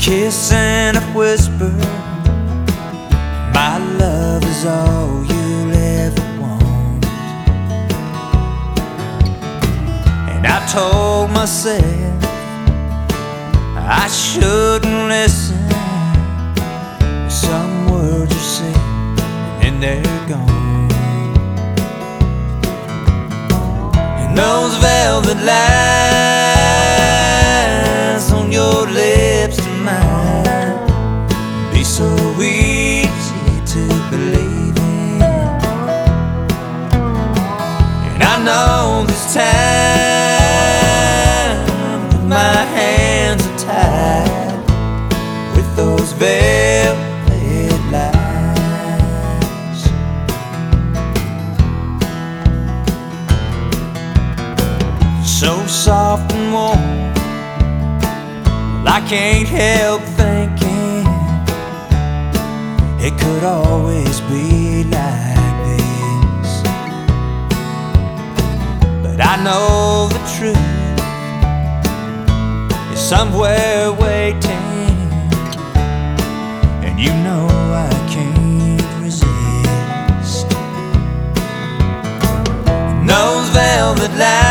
kiss and a whisper, my love is all you'll ever want. And I told myself I shouldn't listen. Some words are said and they're gone. And those velvet lines on your lips tonight be so easy to believe in. And I know this time that my hands are tied with those velvet lines. So soft and warm, I can't help thinking it could always be like this. But I know the truth is somewhere waiting, and you know I can't resist. And those velvet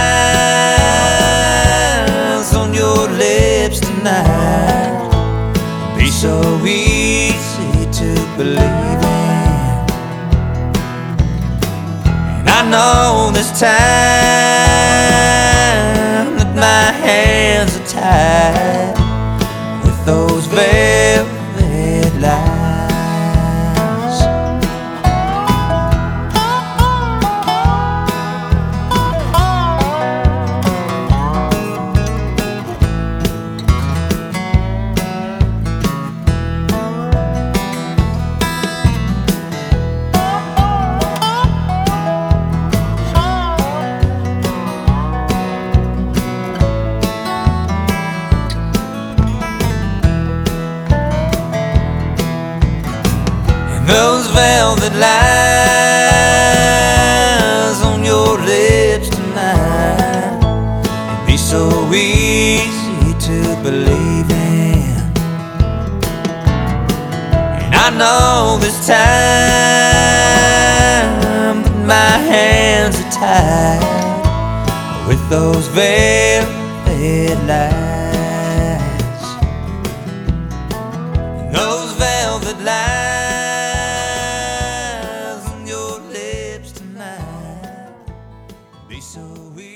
lines on your lips tonight be so easy to believe in. And I know this time that my hands are tied with those velvet lines. Those velvet lines on your lips tonight, it'd be so easy to believe in. And I know this time that my hands are tied with those velvet lines. Those velvet lines be so weird.